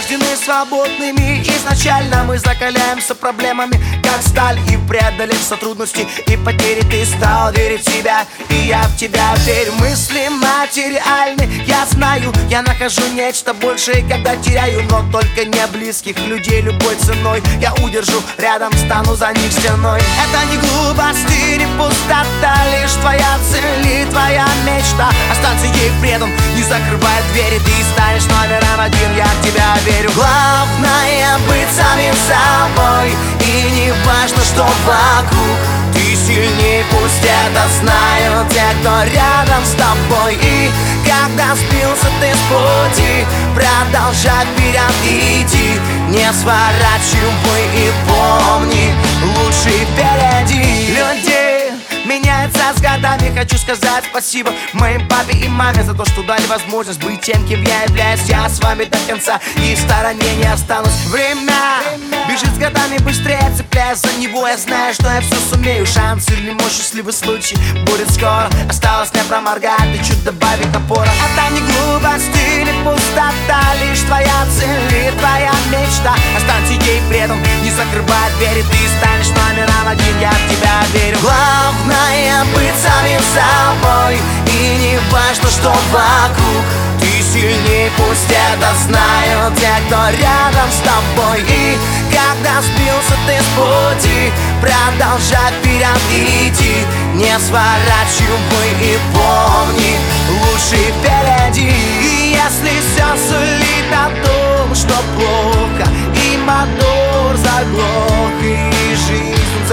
рождены свободными. Изначально мы закаляемся проблемами, как сталь. И преодолев все трудности и потери, ты стал верить в себя, и я в тебя верю. Мысли материальны, я знаю, я нахожу нечто большее, когда теряю. Но только не близких людей любой ценой я удержу, рядом стану за них стеной. Это не глупости, не пустота, лишь твоя цель и твоя мечта. Останься ей предан, не закрывай двери, ты станешь номером один, я в тебя верю. Главное быть самим собой, и не важно, что вокруг. Ты сильней, пусть это знают те, кто рядом с тобой. И когда сбился ты с пути, продолжай вперед идти. Не сворачивай и помни, лучше впереди. Люди меняются с годами. Хочу сказать спасибо моим папе и маме за то, что дали возможность быть тем, кем я являюсь. Я с вами до конца и в стороне не останусь. Время бежит с годами быстрее, цепляясь за него. Я знаю, что я все сумею. Шанс или мой счастливый случай будет скоро. Осталось не проморгать и чуть добавить напора. Это не глупость или пустота, лишь твоя цель и твоя мечта. Останься ей предан, не закрывай двери, ты станешь номером один, я в тебя верю. Главное быть самим собой, и не важно, что вокруг. Ты сильней, пусть это знают те, кто рядом с тобой. И когда сбился ты с пути, продолжай вперед идти. Не сворачивай и помни, лучше впереди. И если все сулит о том, что плохо, и мотор заглох, и жизнь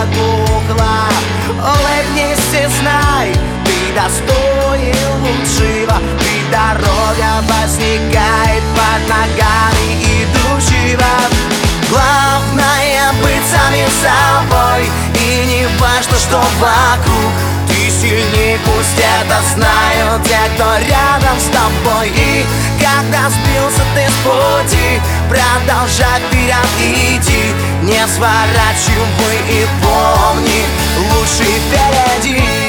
заглохла, улыбнись и знай, ты достоин лучшего. И дорога возникает под ногами идущего. Главное быть самим собой, и не важно, что вокруг. Ты сильней, пусть это знают те, кто рядом с тобой. И когда сбился ты с пути, продолжай вперед идти. Не сворачивай и помни, лучше впереди.